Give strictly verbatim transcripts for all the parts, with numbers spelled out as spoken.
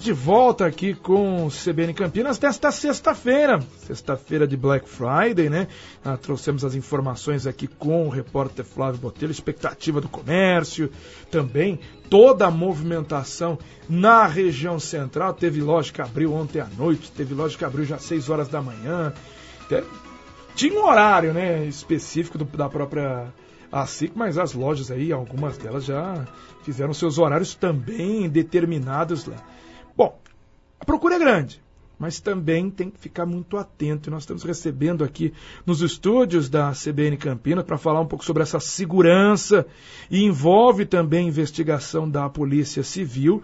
de volta aqui com o C B N Campinas desta sexta-feira, sexta-feira de Black Friday, né? Ah, trouxemos as informações aqui com o repórter Flávio Botelho, expectativa do comércio, também toda a movimentação na região central. Teve loja que abriu ontem à noite, teve loja que abriu já às seis horas da manhã. Tinha um horário, né, específico do, da própria A S I C, mas as lojas aí, algumas delas já fizeram seus horários também determinados lá. Bom, a procura é grande, mas também tem que ficar muito atento. E nós estamos recebendo aqui nos estúdios da C B N Campinas para falar um pouco sobre essa segurança, e envolve também investigação da Polícia Civil.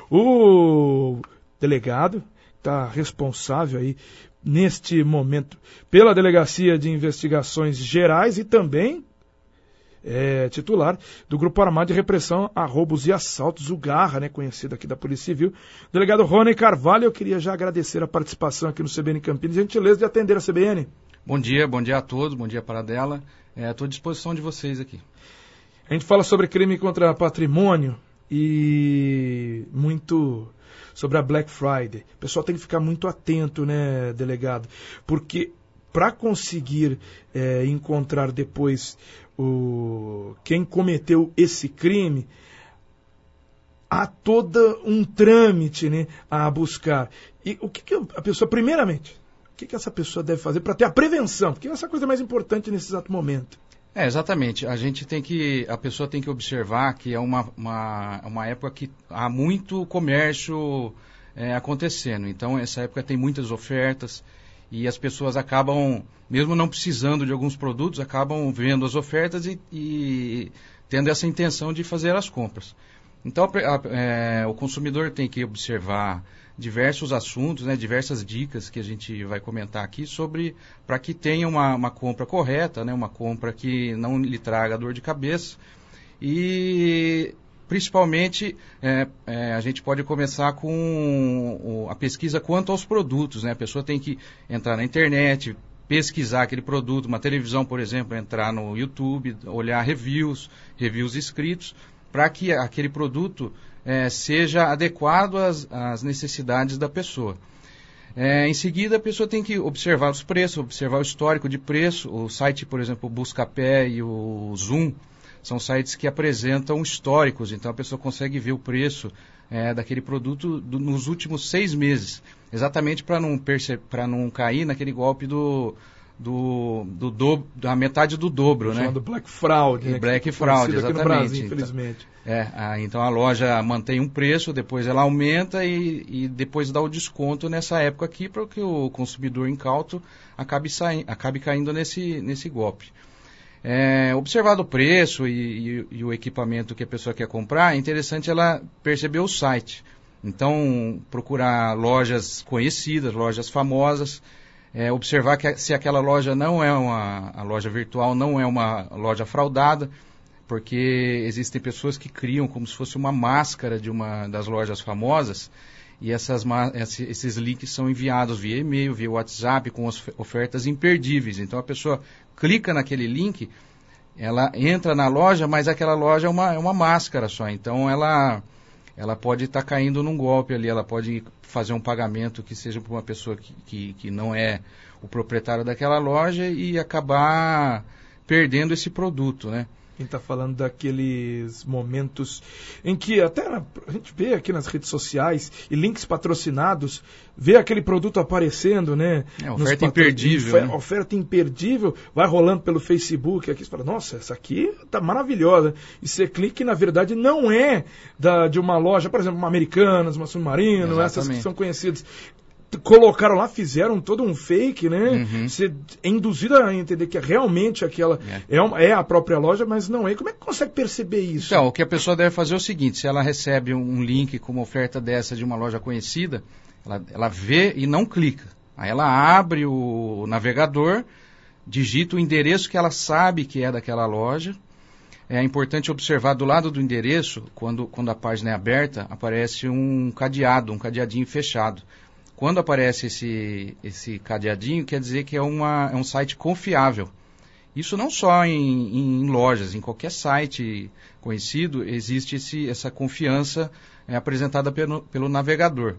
O delegado está responsável aí neste momento pela Delegacia de Investigações Gerais e também é titular do Grupo Armado de Repressão a Roubos e Assaltos, o Garra, né, conhecido aqui da Polícia Civil. Delegado Rony Carvalho, eu queria já agradecer a participação aqui no C B N Campinas, gentileza de atender a C B N. Bom dia, bom dia a todos, bom dia para dela. Estou é, à disposição de vocês aqui. A gente fala sobre crime contra patrimônio e muito sobre a Black Friday. O pessoal tem que ficar muito atento, né, delegado? Porque para conseguir é, encontrar depois o, quem cometeu esse crime, há todo um trâmite, né, a buscar. E o que, que a pessoa, primeiramente, o que, que essa pessoa deve fazer para ter a prevenção? Porque essa coisa é mais importante nesse exato momento. É, exatamente. A gente tem que, a pessoa tem que observar que é uma, uma, uma época que há muito comércio é, acontecendo. Então, essa época tem muitas ofertas e as pessoas acabam, mesmo não precisando de alguns produtos, acabam vendo as ofertas e, e tendo essa intenção de fazer as compras. Então, a, a, é, o consumidor tem que observar diversos assuntos, né, diversas dicas que a gente vai comentar aqui sobre, para que tenha uma, uma compra correta, né, uma compra que não lhe traga dor de cabeça. E principalmente é, é, a gente pode começar com o, a pesquisa quanto aos produtos, né? A pessoa tem que entrar na internet, pesquisar aquele produto, uma televisão, por exemplo, entrar no YouTube, olhar reviews, reviews escritos, para que aquele produto É, seja adequado às, às necessidades da pessoa. É, em seguida, a pessoa tem que observar os preços, observar o histórico de preço. O site, por exemplo, o Buscapé e o Zoom, são sites que apresentam históricos, então a pessoa consegue ver o preço é, daquele produto do, nos últimos seis meses, exatamente para não, para não cair naquele golpe do... Do, do, do, da metade do dobro, né? Do Black Fraud, né? Black Fraud, exatamente. Aqui no Brasil, infelizmente. Então, é, a, então a loja mantém um preço, depois ela aumenta e, e depois dá o desconto nessa época aqui para que o consumidor incauto acabe, saí, acabe caindo nesse, nesse golpe. É, observado o preço e, e, e o equipamento que a pessoa quer comprar, é interessante ela perceber o site. Então, procurar lojas conhecidas, lojas famosas. É, observar que se aquela loja não é uma a loja virtual, não é uma loja fraudada, porque existem pessoas que criam como se fosse uma máscara de uma das lojas famosas, e essas, esses links são enviados via e-mail, via WhatsApp, com ofertas imperdíveis. Então a pessoa clica naquele link, ela entra na loja, mas aquela loja é uma, é uma máscara só, então ela... ela pode estar tá caindo num golpe ali, ela pode fazer um pagamento que seja para uma pessoa que, que, que não é o proprietário daquela loja e acabar perdendo esse produto, né? Quem está falando daqueles momentos em que até na, a gente vê aqui nas redes sociais e links patrocinados, vê aquele produto aparecendo, né? É, oferta patro... imperdível. Ofer... Né? Oferta imperdível, vai rolando pelo Facebook, aqui você fala, nossa, essa aqui tá maravilhosa. E você clica e na verdade não é da, de uma loja, por exemplo, uma Americanas, uma Submarino, Exatamente. Essas que são conhecidas. Colocaram lá, fizeram todo um fake, né? Uhum. Você é induzido a entender que realmente aquela é. É, uma, é a própria loja, mas não é. Como é que consegue perceber isso? Então, o que a pessoa deve fazer é o seguinte, se ela recebe um link com uma oferta dessa de uma loja conhecida, ela, ela vê e não clica. Aí ela abre o navegador, digita o endereço que ela sabe que é daquela loja. É importante observar do lado do endereço, quando, quando a página é aberta, aparece um cadeado, um cadeadinho fechado. Quando aparece esse, esse cadeadinho, quer dizer que é, uma, é um site confiável. Isso não só em, em lojas, em qualquer site conhecido, existe esse, essa confiança é, apresentada pelo, pelo navegador.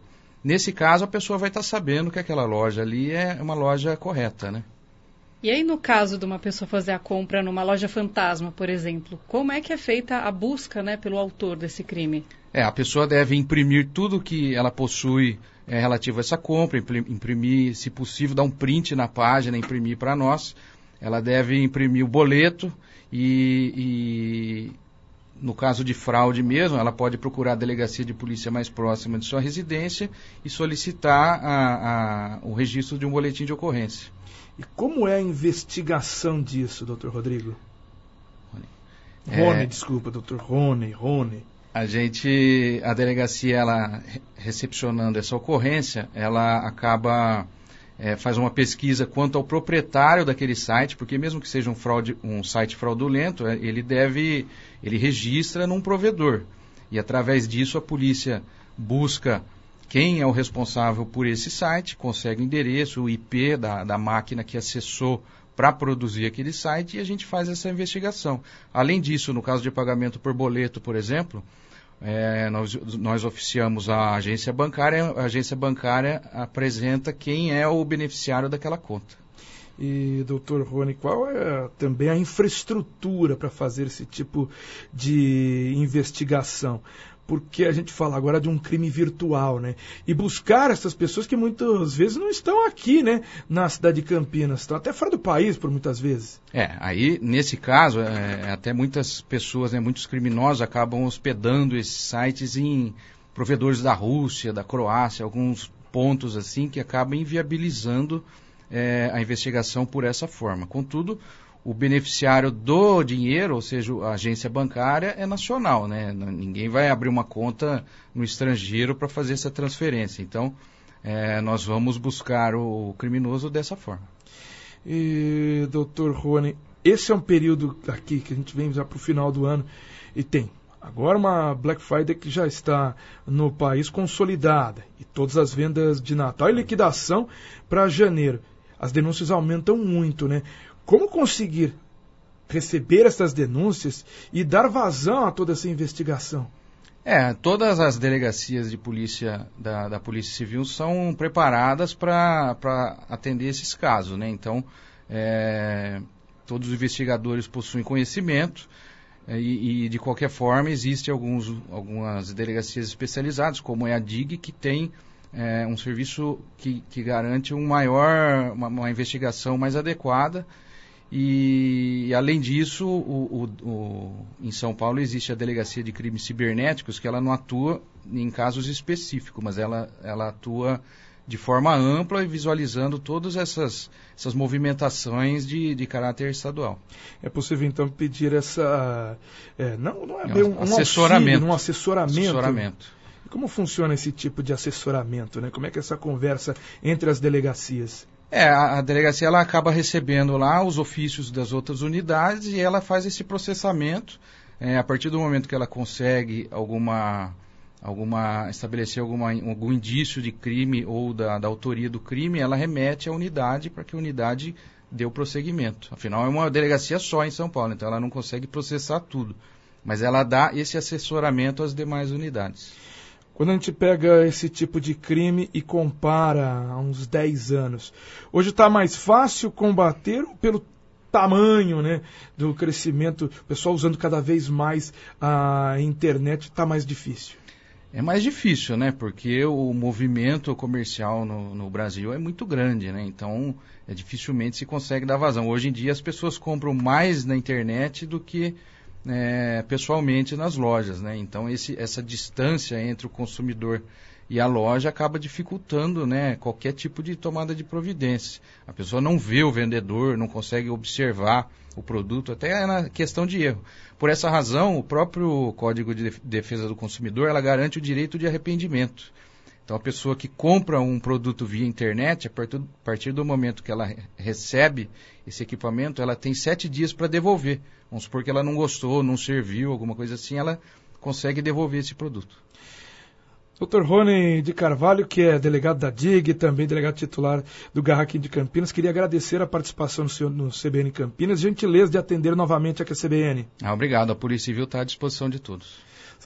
Nesse caso, a pessoa vai estar sabendo que aquela loja ali é uma loja correta, né? E aí, no caso de uma pessoa fazer a compra numa loja fantasma, por exemplo, como é que é feita a busca, né, pelo autor desse crime? É, a pessoa deve imprimir tudo que ela possui é, relativo a essa compra, imprimir, se possível, dar um print na página, imprimir para nós. Ela deve imprimir o boleto e, e, no caso de fraude mesmo, ela pode procurar a delegacia de polícia mais próxima de sua residência e solicitar a, a, o registro de um boletim de ocorrência. E como é a investigação disso, doutor Rodrigo? Rony, Rony é, desculpa, doutor Rony, Rony. A gente, a delegacia, ela recepcionando essa ocorrência, ela acaba, é, faz uma pesquisa quanto ao proprietário daquele site, porque mesmo que seja um, fraude, um site fraudulento, ele deve, ele registra num provedor. E através disso a polícia busca quem é o responsável por esse site, consegue o endereço, o I P da, da máquina que acessou para produzir aquele site e a gente faz essa investigação. Além disso, no caso de pagamento por boleto, por exemplo, é, nós, nós oficiamos a agência bancária, a agência bancária apresenta quem é o beneficiário daquela conta. E, doutor Rony, qual é também a infraestrutura para fazer esse tipo de investigação? Porque a gente fala agora de um crime virtual, né? E buscar essas pessoas que muitas vezes não estão aqui, né? Na cidade de Campinas, estão até fora do país, por muitas vezes. É, aí, nesse caso, é, até muitas pessoas, né, muitos criminosos acabam hospedando esses sites em provedores da Rússia, da Croácia, alguns pontos assim que acabam inviabilizando é, a investigação por essa forma. Contudo, o beneficiário do dinheiro, ou seja, a agência bancária, é nacional, né? Ninguém vai abrir uma conta no estrangeiro para fazer essa transferência. Então, é, nós vamos buscar o criminoso dessa forma. E, doutor Rony, esse é um período aqui que a gente vem já para o final do ano e tem agora uma Black Friday que já está no país consolidada e todas as vendas de Natal e liquidação para janeiro. As denúncias aumentam muito, né? Como conseguir receber essas denúncias e dar vazão a toda essa investigação? É, todas as delegacias de polícia da, da Polícia Civil são preparadas para atender esses casos, né? Então, é, todos os investigadores possuem conhecimento é, e, e, de qualquer forma, existem alguns, algumas delegacias especializadas, como é a D I G, que tem é, um serviço que, que garante um maior, uma, uma investigação mais adequada. E, além disso, o, o, o, em São Paulo existe a Delegacia de Crimes Cibernéticos, que ela não atua em casos específicos, mas ela, ela atua de forma ampla e visualizando todas essas, essas movimentações de, de caráter estadual. É possível, então, pedir essa... É, não, não é bem um, um assessoramento. Auxílio, um assessoramento. assessoramento. E como funciona esse tipo de assessoramento, né? Como é que é essa conversa entre as delegacias? É, a, a delegacia ela acaba recebendo lá os ofícios das outras unidades e ela faz esse processamento. É, a partir do momento que ela consegue alguma, alguma, estabelecer alguma, algum indício de crime ou da, da autoria do crime, ela remete à unidade para que a unidade dê o prosseguimento. Afinal, é uma delegacia só em São Paulo, então ela não consegue processar tudo. Mas ela dá esse assessoramento às demais unidades. Quando a gente pega esse tipo de crime e compara há uns dez anos, hoje está mais fácil combater pelo tamanho, né, do crescimento, o pessoal usando cada vez mais a internet, está mais difícil? É mais difícil, né, porque o movimento comercial no, no Brasil é muito grande, né, então é, dificilmente se consegue dar vazão. Hoje em dia as pessoas compram mais na internet do que É, pessoalmente nas lojas, né? Então esse, essa distância entre o consumidor e a loja acaba dificultando, né, qualquer tipo de tomada de providência. A pessoa não vê o vendedor, não consegue observar o produto, até é na questão de erro. Por essa razão, o próprio Código de Defesa do Consumidor ela garante o direito de arrependimento. Então a pessoa que compra um produto via internet, a partir, a partir do momento que ela recebe esse equipamento, ela tem sete dias para devolver. Vamos supor que ela não gostou, não serviu, alguma coisa assim, ela consegue devolver esse produto. doutor Rony de Carvalho, que é delegado da D I G, também delegado titular do Garra aqui de Campinas, queria agradecer a participação no, seu, no C B N Campinas, gentileza de atender novamente aqui a C B N. Ah, obrigado, a Polícia Civil está à disposição de todos.